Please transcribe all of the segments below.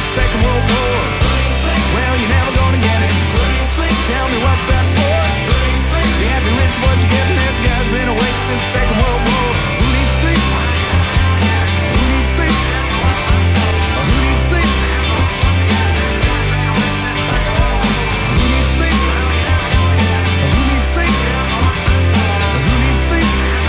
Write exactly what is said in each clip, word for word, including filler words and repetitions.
since the Second World War. Well, you're never gonna get it. Tell me what's that for? The ambulance's what you're getting. This guy's been awake since the Second World War. Who needs sleep? Who needs sleep? Who needs sleep? Who needs sleep? Who needs sleep? Who needs sleep?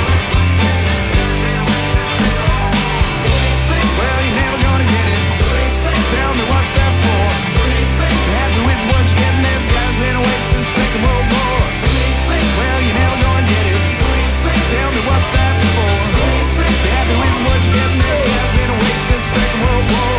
Well, you're never gonna get it. Tell me what's that for? You're happy with what you're getting. This guy's been awake since the Second World War. Well, you're never gonna get it. Tell me what's that for? You're happy with what you're getting. This guy's been awake since the Second World War.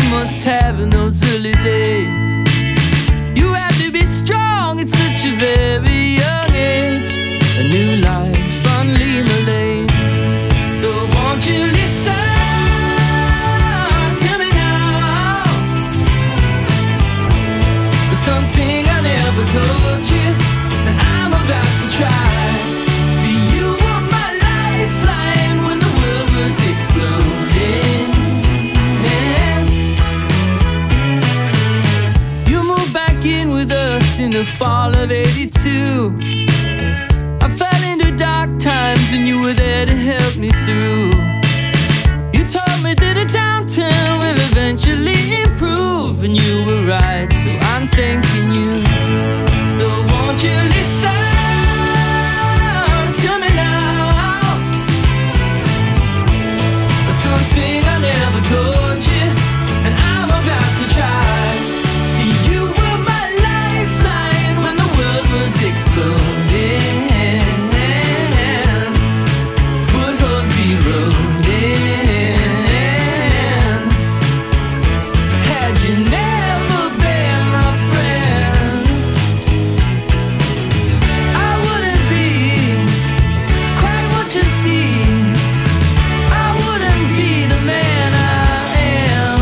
must have in those early days. You had to be strong at such a very young age. A new life on Lima Lane. So won't you listen to me now? There's something I never told you that I'm about to try. See, you were my lifeline when the world was exploding. Yeah. You moved back in with us in the fall of eighty-two. I fell into dark times and you were there to help me through. You told me that a downturn will eventually improve, and you were right, so I'm thanking you. So won't you listen to me now? Something I never told you, and I'm about to try. See, you were my lifeline when the world was exploding. Footholds eroding. Had you never been my friend, I wouldn't be quite what you see. I wouldn't be the man I am.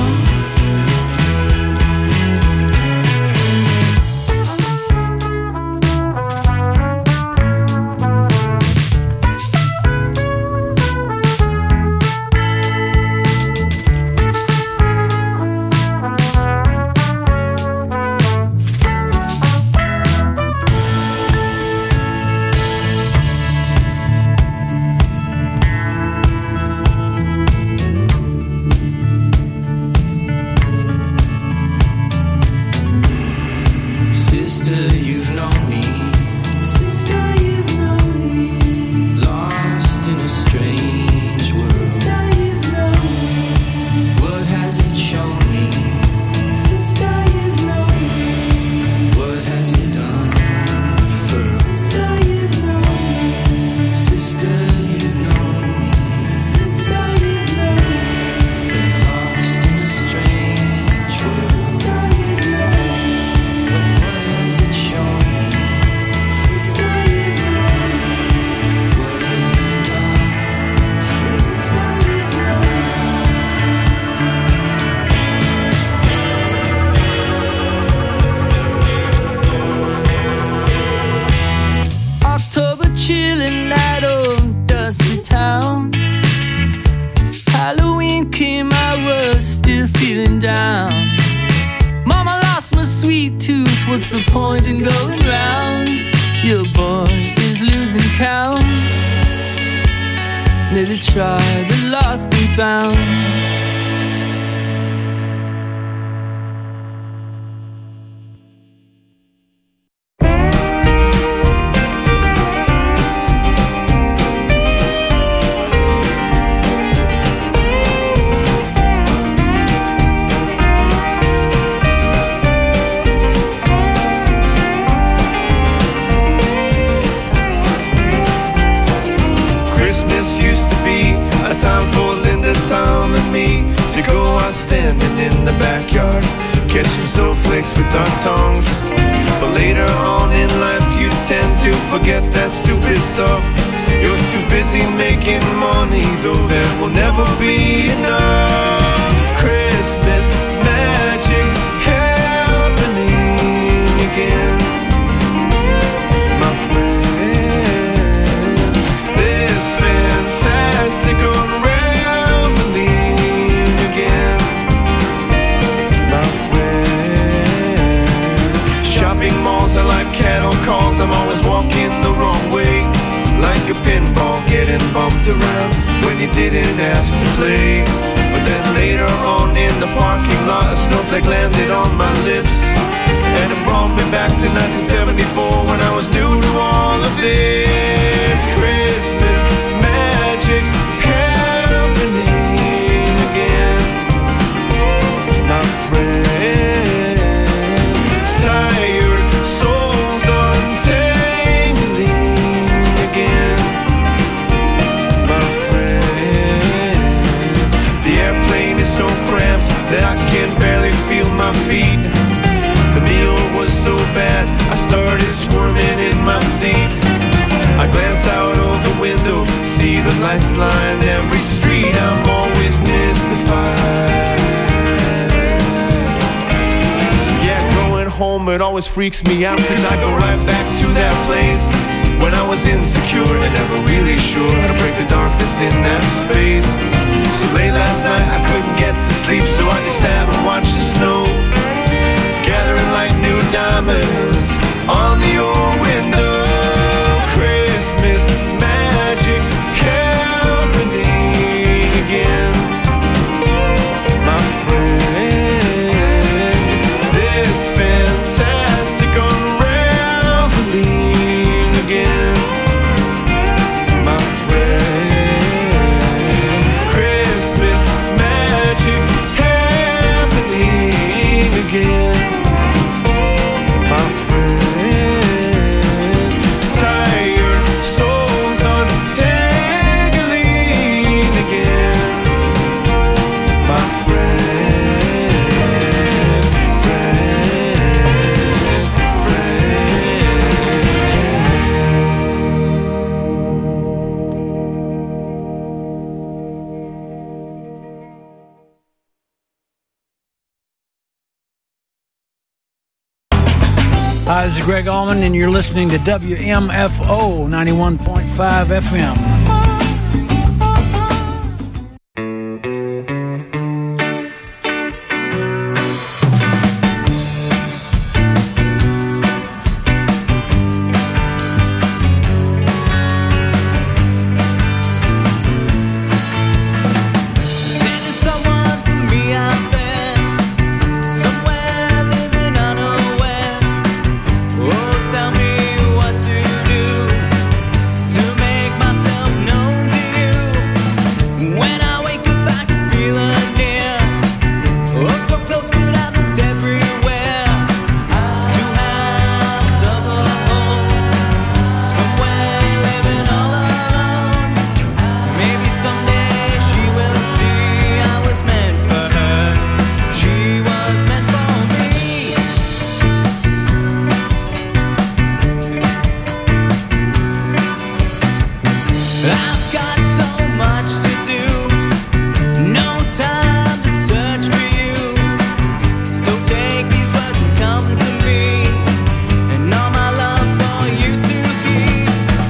Sister, you've known me. Sister, you've known me. Lost in a strange world. Sister, you've known me. What has it shown me? Sister, you've known me. What has it done for? Sister, you've known me. Sister, you've known me. Sister, you've known me. Been lost in a strange world. Sister, you've known me. But what has it shown me? Sister, you've known me. What has it done for? Sister, you've known me. October chilling night of dusty town. Halloween came, I was still feeling down. Mama lost my sweet tooth, what's the point in going round? Your boy is losing count. Maybe try the lost and found. Christmas used to be a time for Linda, Tom, and me to go out standing in the backyard, catching snowflakes with our tongues. But later on in life you tend to forget that stupid stuff. You're too busy making money, though that will never be enough. Christmas magic's happening again, my friend. This fantastic unraveling again, my friend. Shopping malls are like cattle calls. I'm always walking the wrong way, like a pinball getting bumped around when you didn't ask to play. But then later on in the parking lot, a snowflake landed on my lips, and it brought me back to nineteen seventy-four when I was new to all of this. Christmas magic's happening again, my friend. It's tired souls untangling again, my friend. The airplane is so cramped that I can't line, every street I'm always mystified. So yeah, going home it always freaks me out, cause I go right back to that place when I was insecure and never really sure how to break the darkness in that space. So late last night I couldn't get to sleep, so I just sat and watched the snow gathering like new diamonds on the old window. Christmas magic's happening again, my friend. This fantastic unraveling again, my friend. Christmas magic's happening again, my friend. Tired souls untangling again, my friend, friend, Hi, this is Greg Allman, and you're listening to W M F O ninety-one point five F M. Sending someone for me out there, somewhere living unaware. Oh, tell me what to do to make myself known to you. When I wake up, I can feel her near. Oh, so close, but I looked everywhere. To have some home, somewhere living all alone. Maybe someday she will see I was meant for her. She was meant for me. I've got so much to do, no time to search for you. So take these words and come to me, and all my love for you to keep.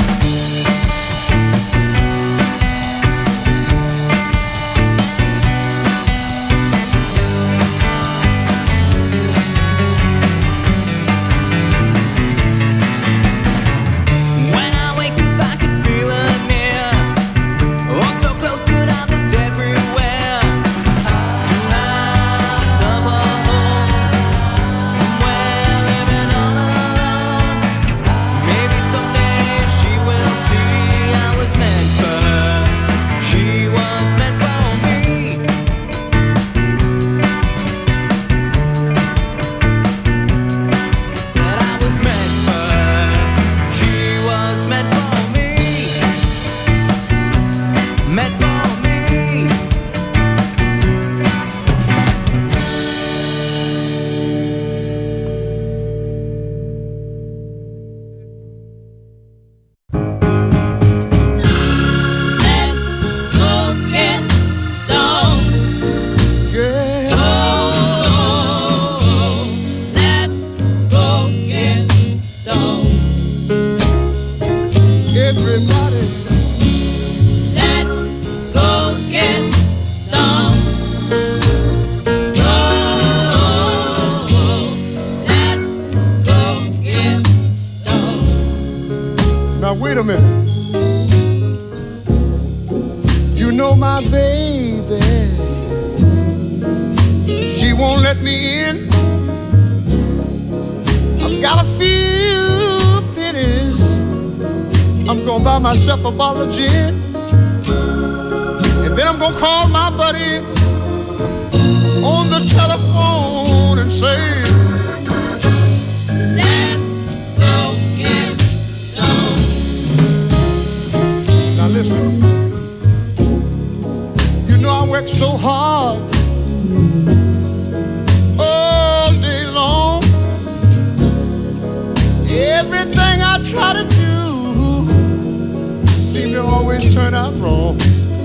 When I wake up, I can feel her near. Oh, so close, but I looked everywhere. To have some home, somewhere living all alone. Maybe someday she will see I was meant for her. She was meant for me. That I was meant for her. She was meant for me. Meant for me. Yeah. Everybody. Now wait a minute. You know my baby, she won't let me in. I've got a few pennies, I'm gonna buy myself a bottle of gin, and then I'm gonna call my buddy on the telephone and say, now listen, you know I work so hard all day long. Everything I try to do seem to always turn out wrong.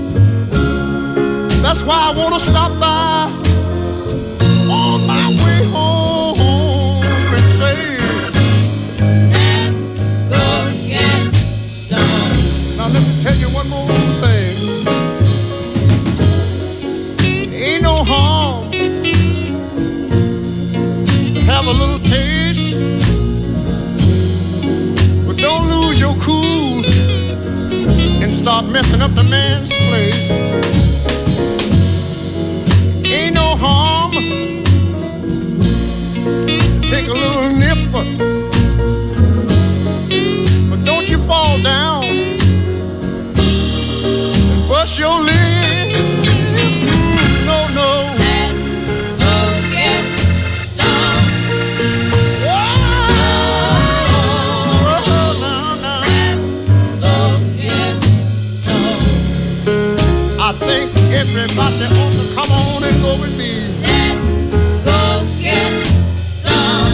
That's why I want to stop by on my way home and say, let's go get stoned. now let me tell you one more thing. Ain't no harm to have a little taste, but don't lose your cool and start messing up the man's place. Ain't no harm, take a little nip, but don't you fall down and bust your lip. No, no. Let's go get stoned. Whoa, now, now. Let's go get stoned. I think everybody ought to come on and go with me. Let's go get stoned.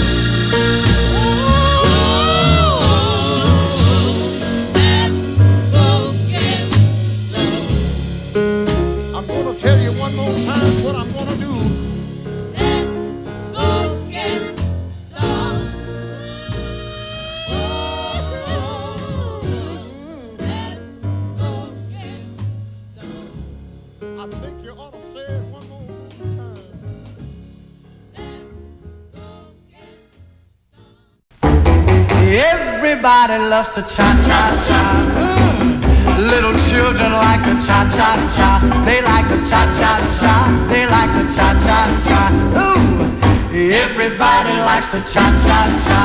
Let's go get stoned. I'm gonna tell you one more time what I'm gonna do. Let's go get stoned. Let's go get stoned. I think you ought to say it one more time. Everybody loves to cha-cha-cha. Mm. Little children like to cha-cha-cha. They like to cha-cha-cha. They like to cha-cha-cha. Ooh, everybody likes to cha-cha-cha.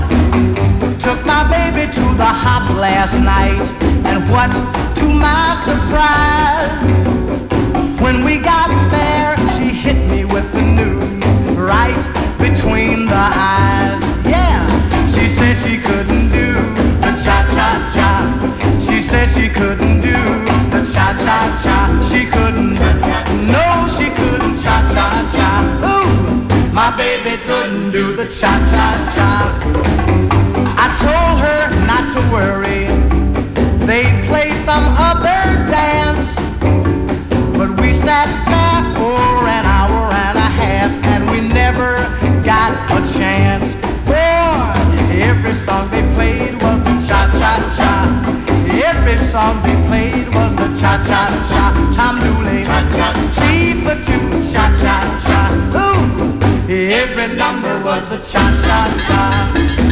Took my baby to the hop last night, and what to my surprise, when we got there, she hit me with the news right between the eyes. Yeah, she said she couldn't do the cha-cha-cha. She said she couldn't do the cha-cha-cha. She couldn't, no, she couldn't cha-cha-cha. Ooh, my baby couldn't do the cha-cha-cha. I told her not to worry, they'd play some other dance. But we sat there for an hour and a half, and we never got a chance. For every song they played was the cha-cha-cha. Every song they played was the cha-cha-cha. Tom Dooley, T for two, cha-cha-cha. Ooh, every number was the cha-cha-cha.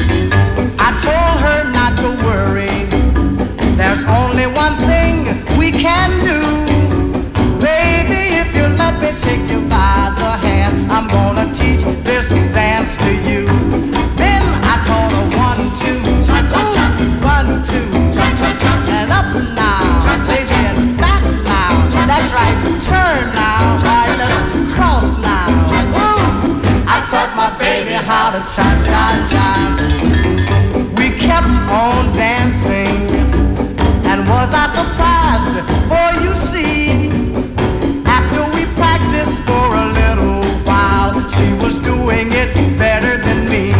I told her not to worry, there's only one thing we can do. Baby, if you let me take you by the hand, I'm gonna teach this dance to you. Then I taught her one, two, ooh, one, two, and up now, baby, and back now. That's right, turn now, all right, let's cross now. Ooh, I taught my baby how to cha-cha-cha. We kept on dancing, and was I surprised? For you see, after we practiced for a little while, she was doing it better than me.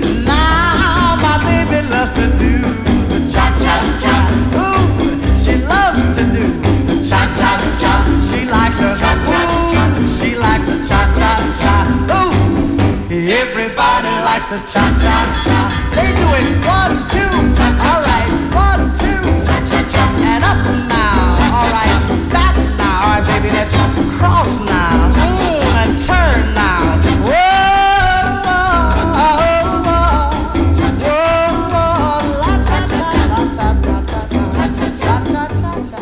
Now my baby loves to do the cha-cha-cha. Ooh, she loves to do the cha-cha-cha. She likes her, ooh, she likes the cha-cha-cha. Ooh, everybody likes the cha-cha-cha. They do it one, two, all right, one, two, and up now, all right, back now, all right, baby, let's cross now, mm, and turn now. Whoa, oh, oh, oh, la, ta, ta, la, ta, ta, ta, cha, cha, cha, cha, cha.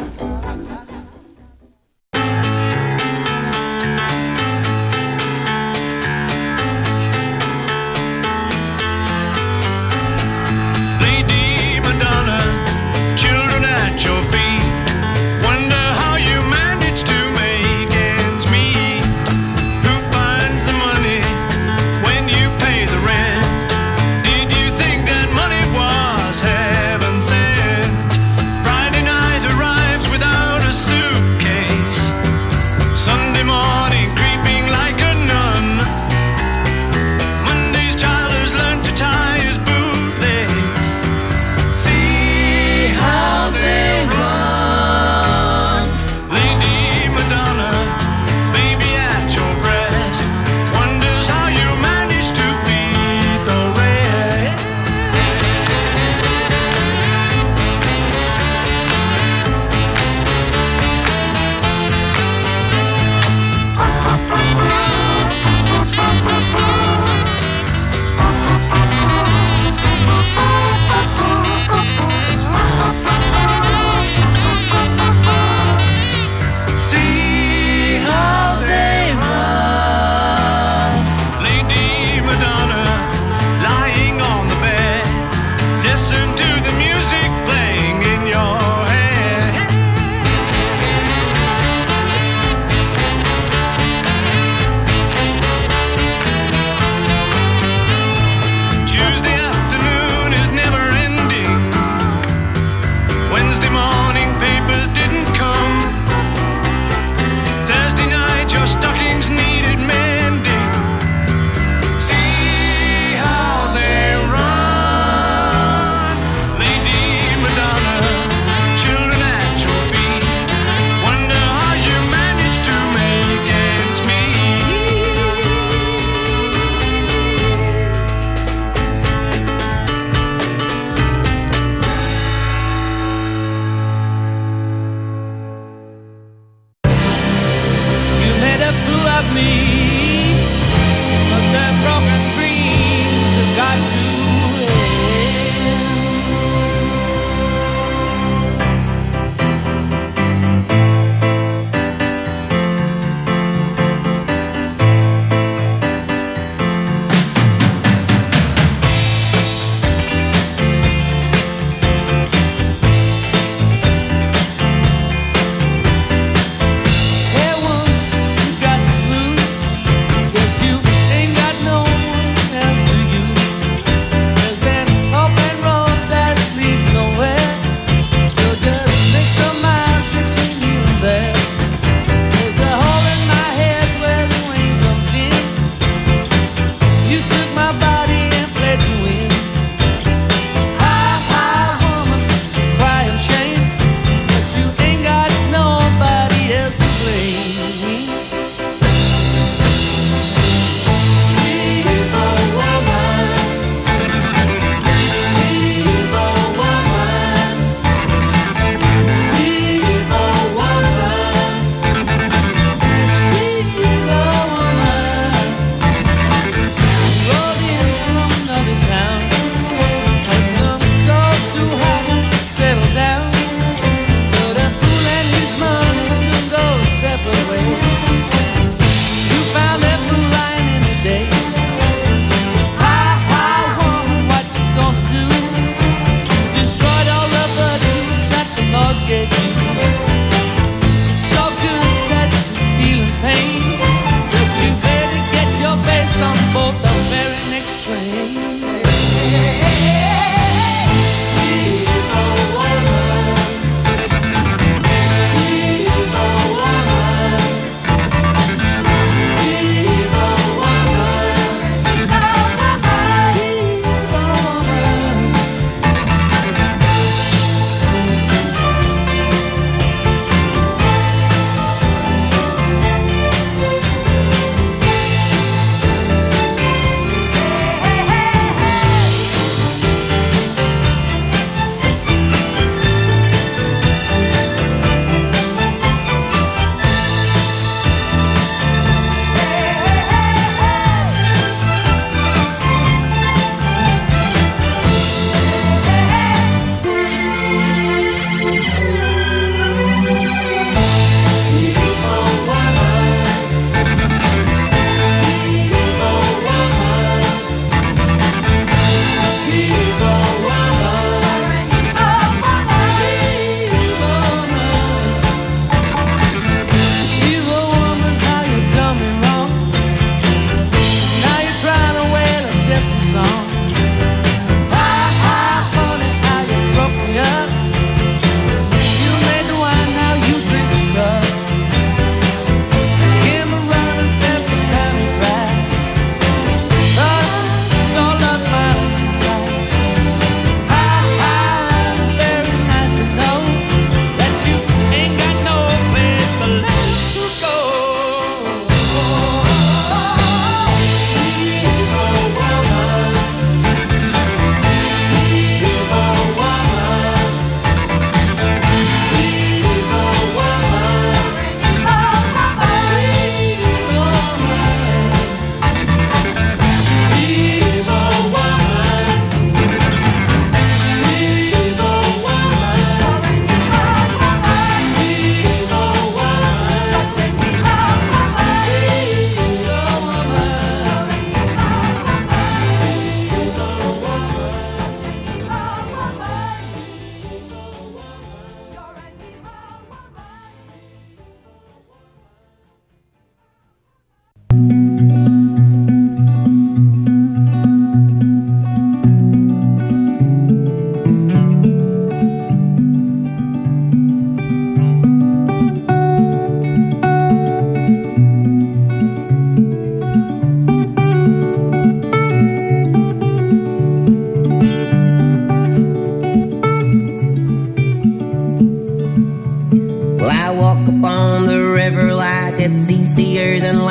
it's easier than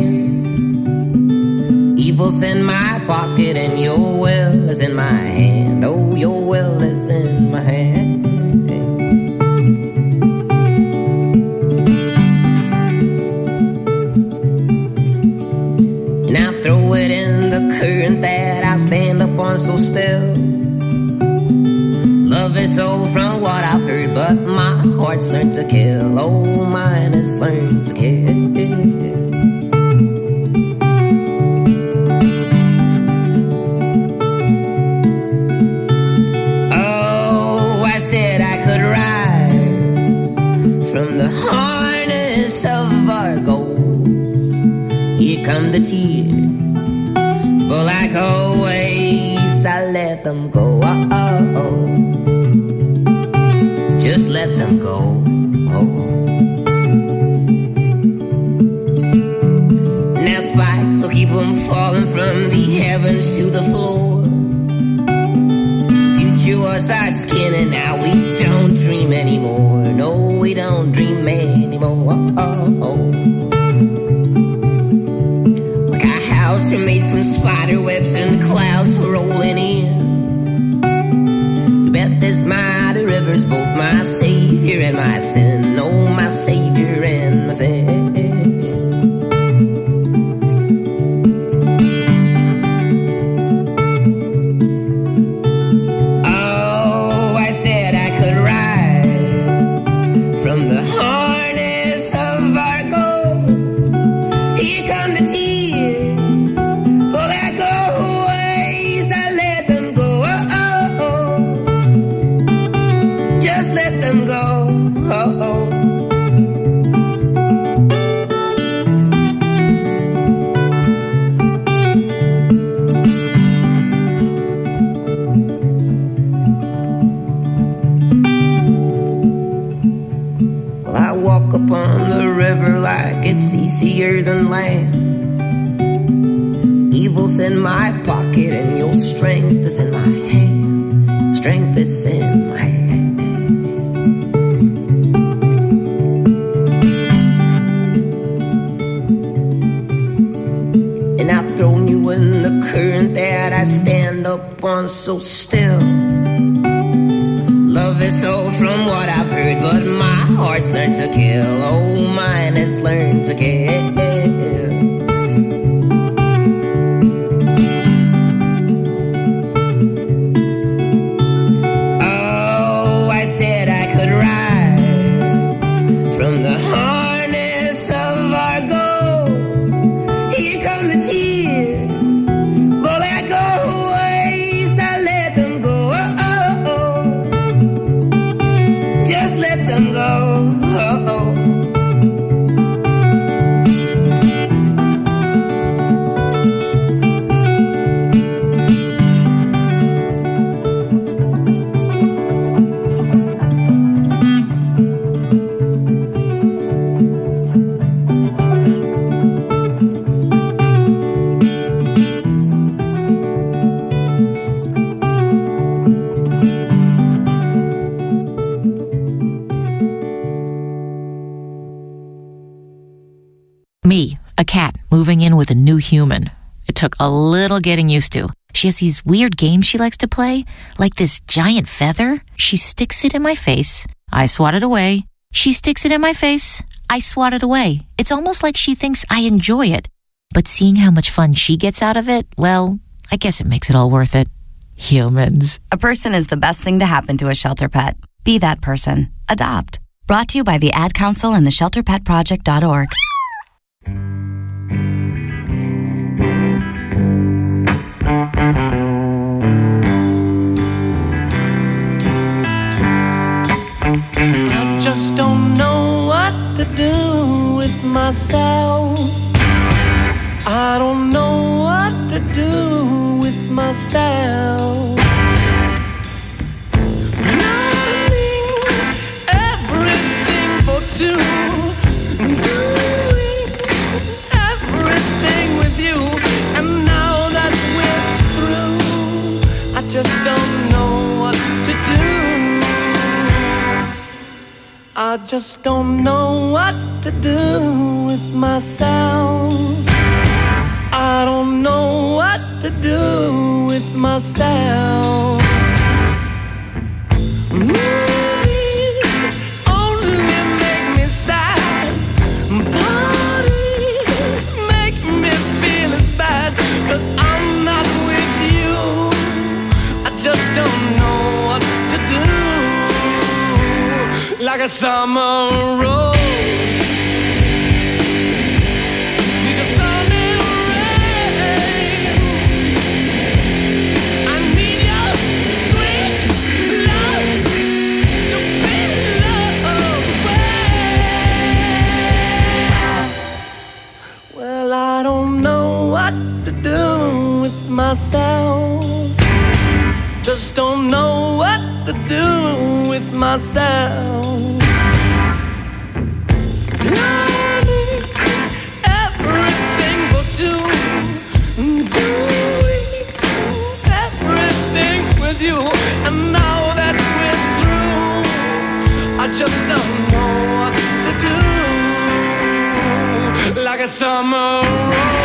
land. Evil's in my pocket and your will is in my hand. Oh, your will is in my hand. And I throw it in the current that I stand up on so still. Love is so from what I've heard, but my heart's learned to kill. Oh, mine has learned to kill. Oh, I said I could rise from the harness of our gold. Here come the tears, but like always, I let them go. Oh, oh, oh. Just let them go. Oh. Now spikes will keep them falling from the heavens to the floor. Future was our skin and now we don't dream anymore. No, we don't dream anymore. Oh, oh, oh. Like our house were made from spider webs and the clouds were rolling in. Bet this mighty river's both my savior and my sin. Oh, my savior and my sin. Oh, I said I could rise from the harness of our goals. Here come the tears, but like always I let them go. Oh, oh, oh. Just let them go. Oh, oh. Well, I walk upon the river like it's easier than land. Evil's in my pocket and your strength is in my hand. Strength is in my hand. Thrown you in the current that I stand up on so still. Love is all from what I've heard, but my heart's learned to kill. Oh, mine has learned to kill. Oh, I said I could rise from the harness of our goals. Here come the tears. Me, a cat, moving in with a new human. It took a little getting used to. She has these weird games she likes to play, like this giant feather. She sticks it in my face. I swat it away. She sticks it in my face. I swat it away. It's almost like she thinks I enjoy it. But seeing how much fun she gets out of it, well, I guess it makes it all worth it. Humans. A person is the best thing to happen to a shelter pet. Be that person. Adopt. Brought to you by the Ad Council and the shelter pet project dot org. I just don't know what to do with myself. I don't know what to do with myself. Loving everything for two, doing everything with you, and now that we're through, I just don't know what to do. I just don't know what to do with myself. I don't know what to do with myself. Movies only make me sad. Parties make me feel as bad. 'Cause I'm not with you. I just don't know what to do. Like a summer rose. Myself, just don't know what to do with myself. Learning everything for two, doing everything with you, and now that we're through, I just don't know what to do. Like a summer rose.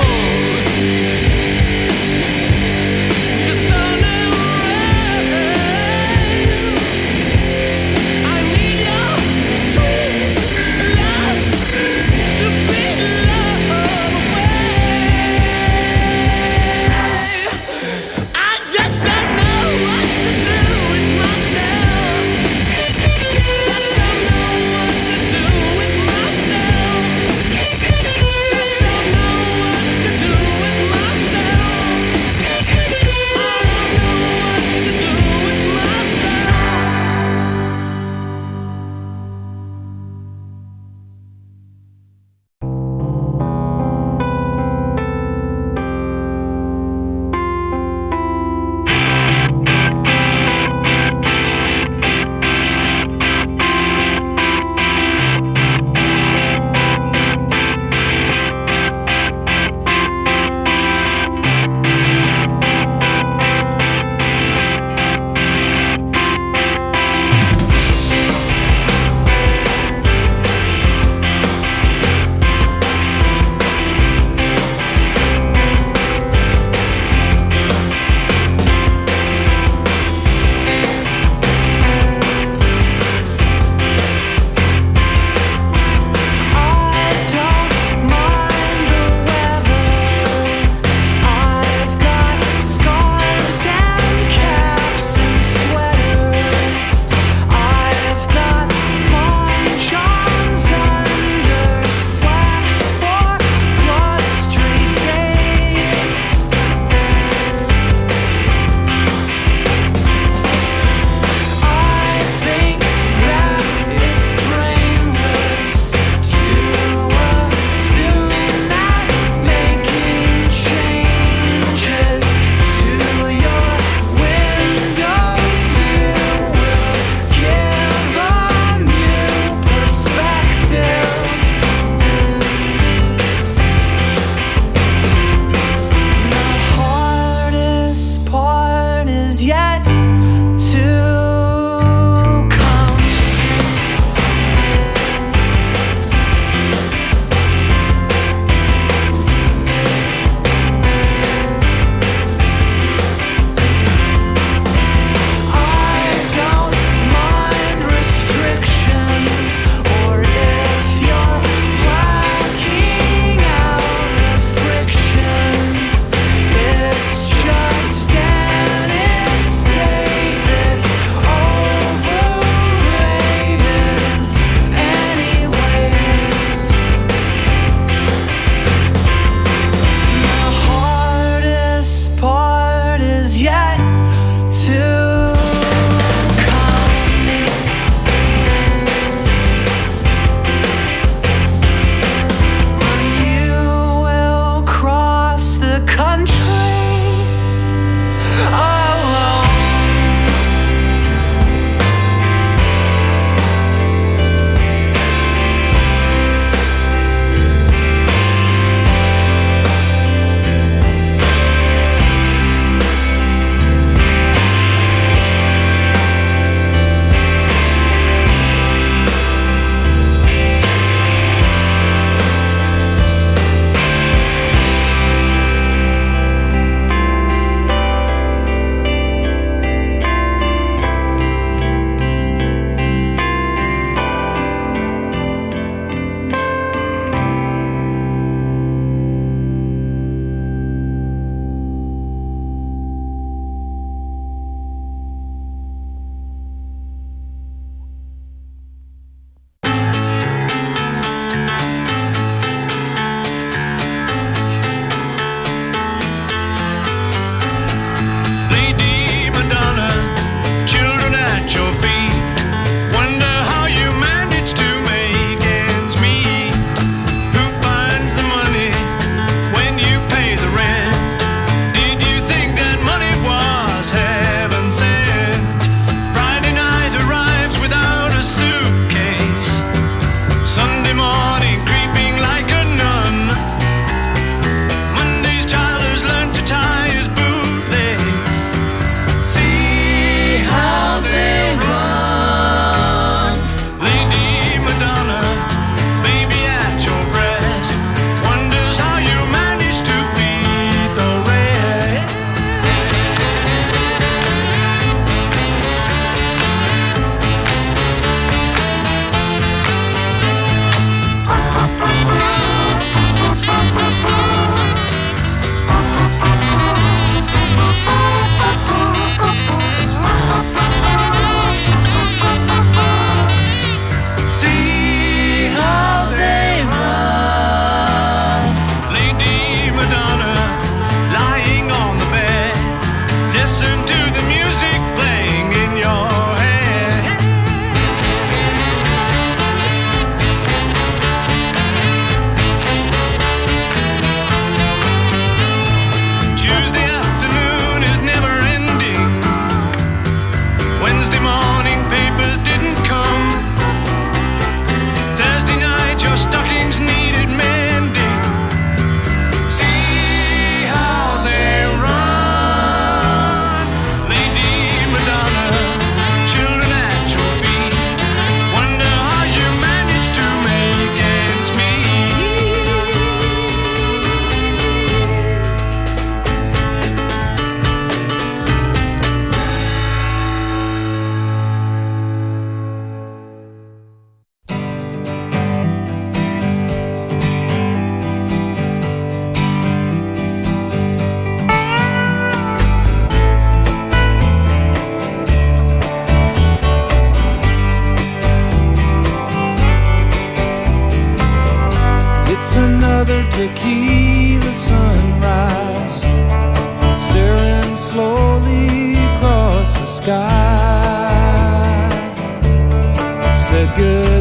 sky said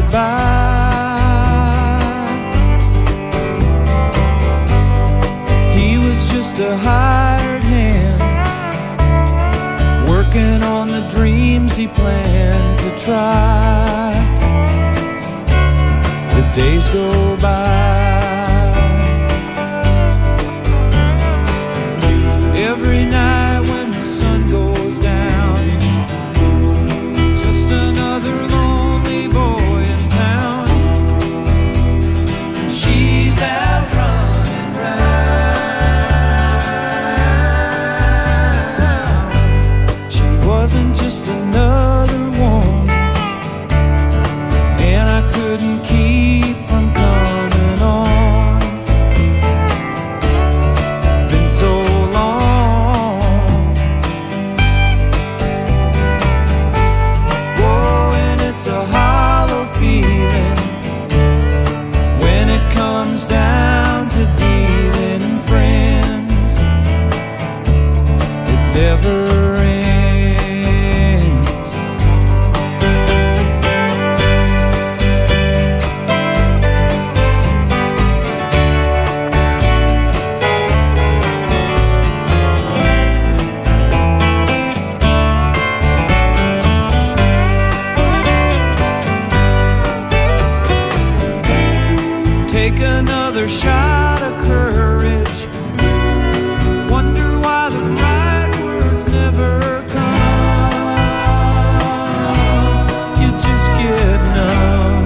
goodbye. He was just a hired hand, working on the dreams he planned to try. The days go by. Every night when the sun goes down, just another lonely boy in town. She's out running round. She wasn't just another woman, and I couldn't keep from coming on. Been so long. Whoa, and it's a hollow feeling when it comes down to dealing in friends. It never ends. Take another shot of courage. Wonder why the right words never come. You just get numb.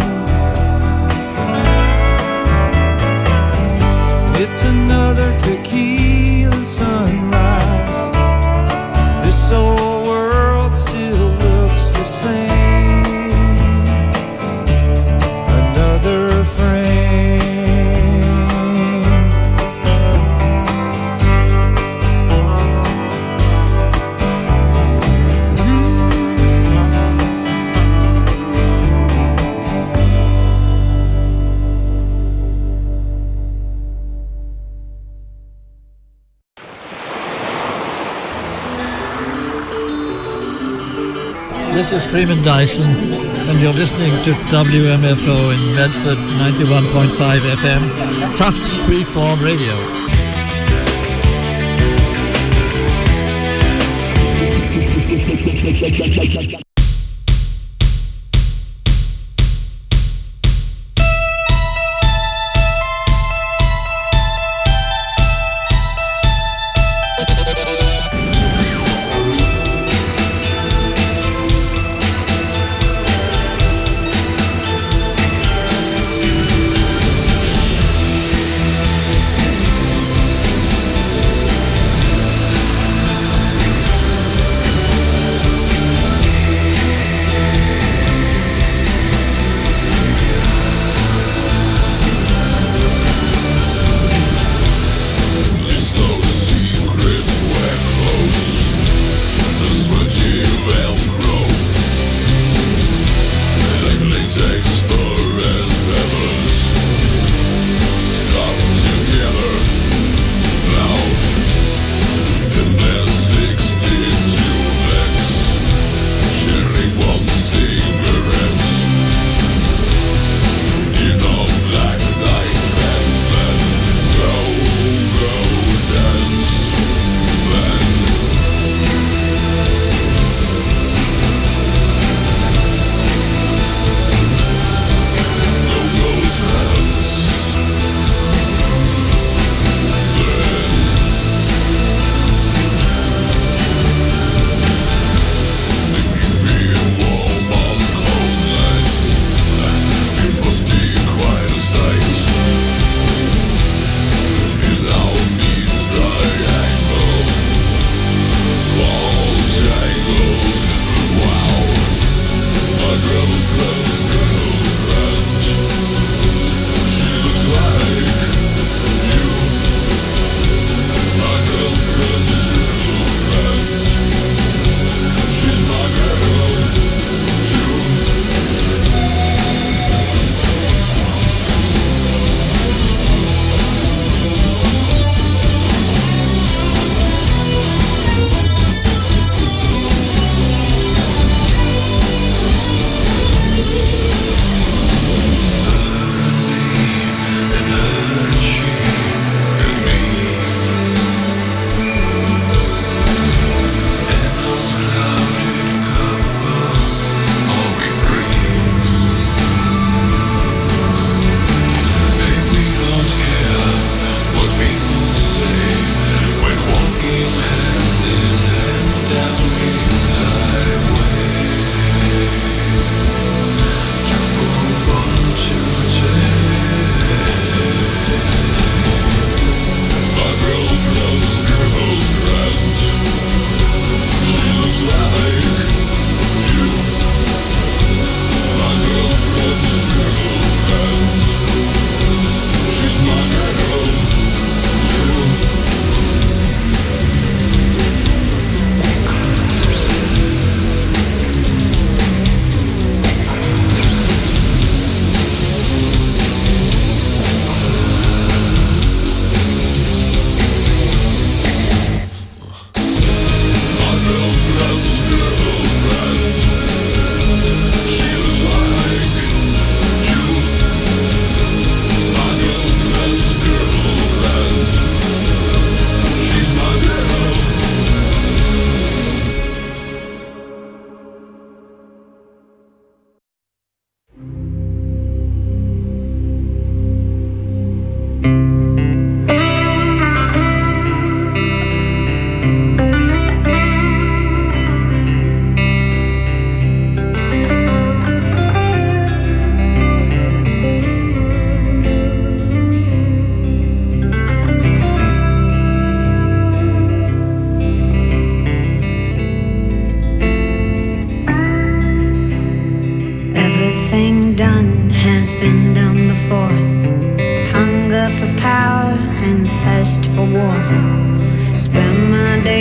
It's another tequila sunrise. This old world still looks the same. Another frame. This is Freeman Dyson, and you're listening to W M F O in Medford, ninety-one point five F M, Tufts Freeform Radio.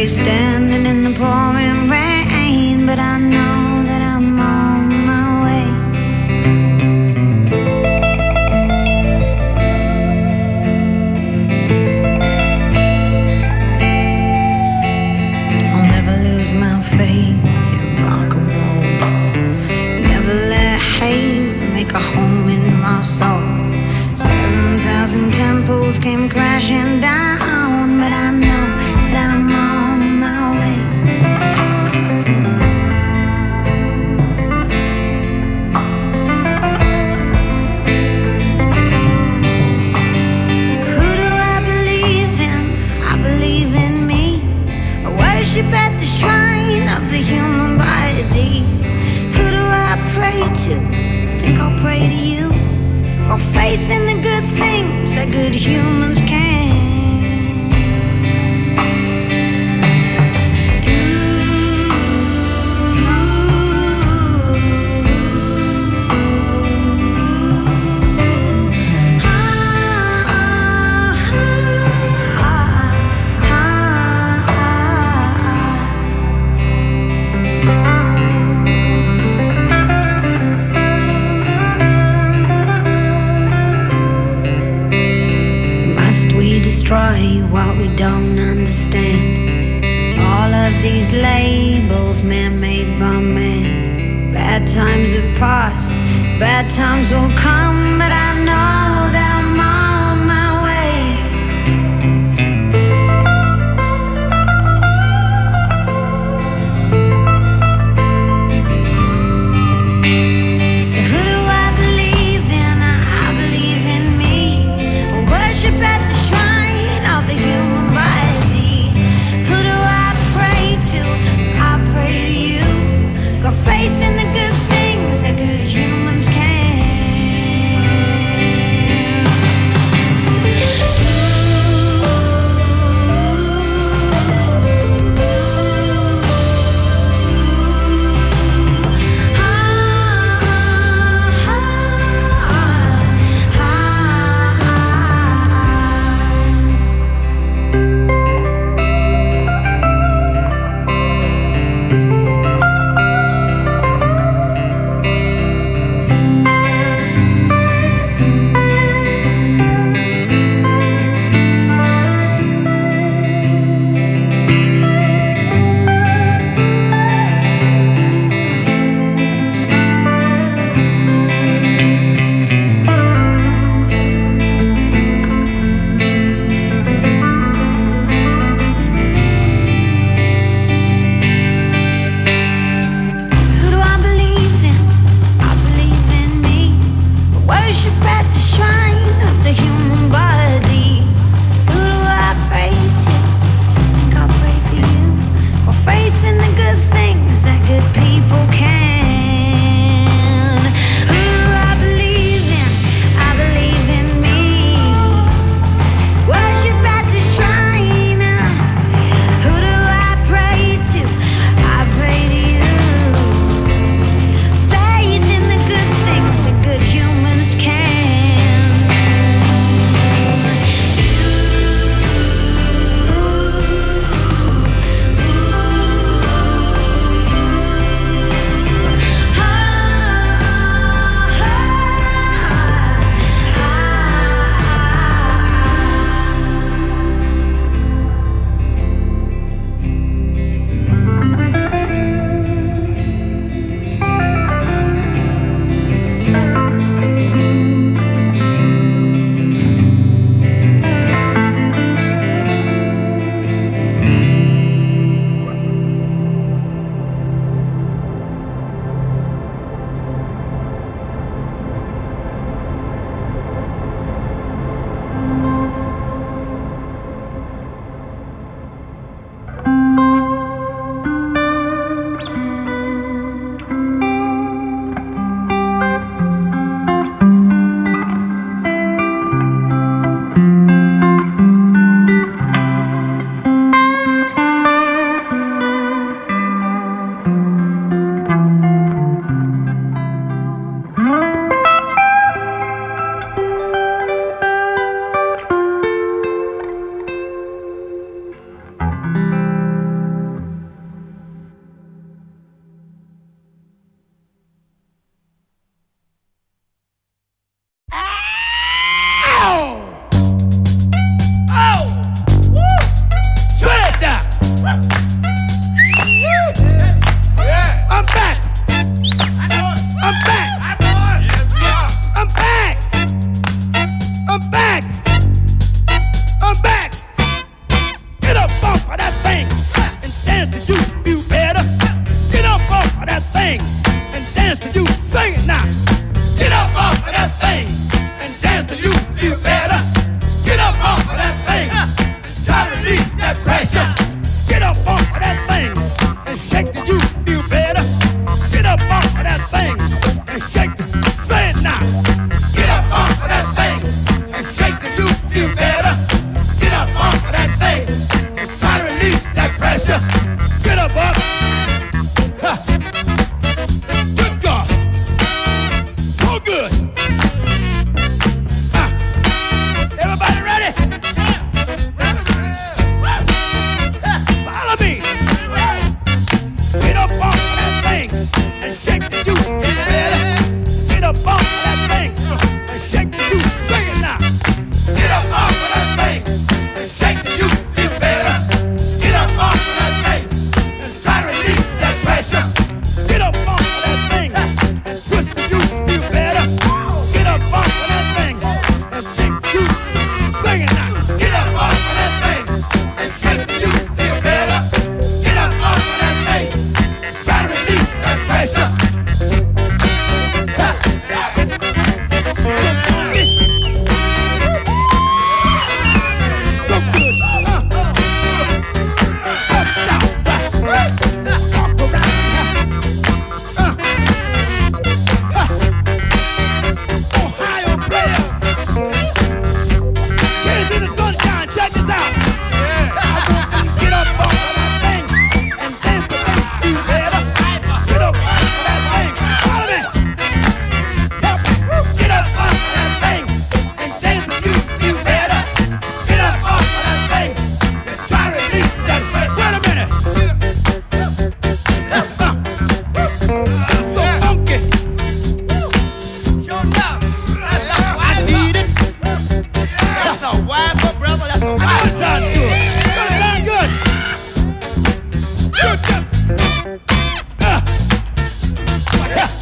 standing in the pouring rain, but I know that I'm on my way. I'll never lose my faith in rock and roll. Never let hate make a home in my soul. Seven thousand temples came crashing down, but I know that I'm on my way. Who do I believe in? I believe in me. I worship at the shrine of the human body. Who do I pray to? Think I'll pray to you. Got faith in the good things that good humans can do. Ah, ah, ah, ah, ah, ah. Must we destroy what we don't understand? All of these labels man-made by man. Bad times have passed, bad times will come, but I know that I'm on my way. So who do I believe in? I believe in me. I worship at the shrine of the human body. Who do I pray to? I pray to you. Got faith in the good things that good humans can.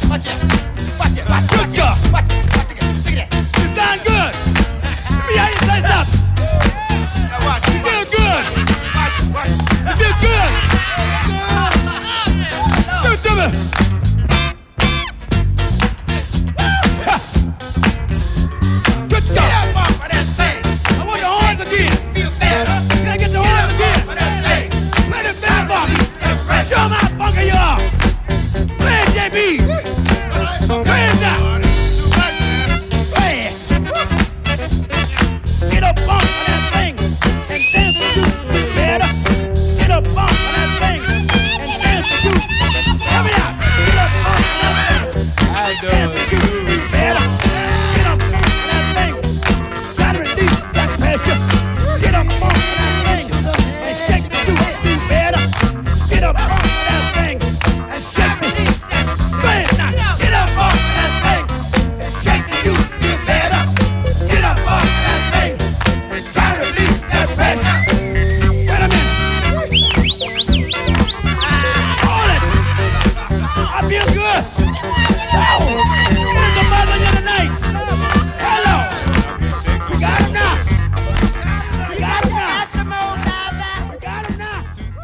Watch it. Watch it. Watch it. Good job. Watch it. Watch it. Look at that. You've done good. Let me hear you say something. Now watch. You feel good. Watch it. Watch it. You feel good. Do it to me. Good job. Get up off of that thing. I want the horns again. Feel better. Can I get the horns again? Play the bad box. Show them how funky you are. Play it, J B. Play it now. Play it. Get up off of that thing and dance to you better. Get up off of that thing and dance to you. Help me out. Get up off of that thing and dance to you better. Get up off of that thing. Try to release that pressure. Get up off of that thing and shake to you better. Get up off of that thing and shake me. Say it now. Get up off of that thing and shake me. You feel better. Get up off of that thing and try to release that pressure. Wait a minute. Hold it. I feel good. Oh, it's the mother of the night. Hello. We got him now. We got him now. We got him now.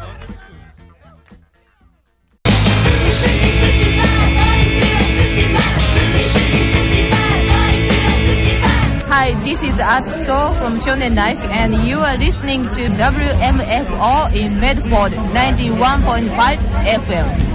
Hi, this is Atsuko from Shonen Life, and you are listening to W M F O in Medford ninety-one point five F M.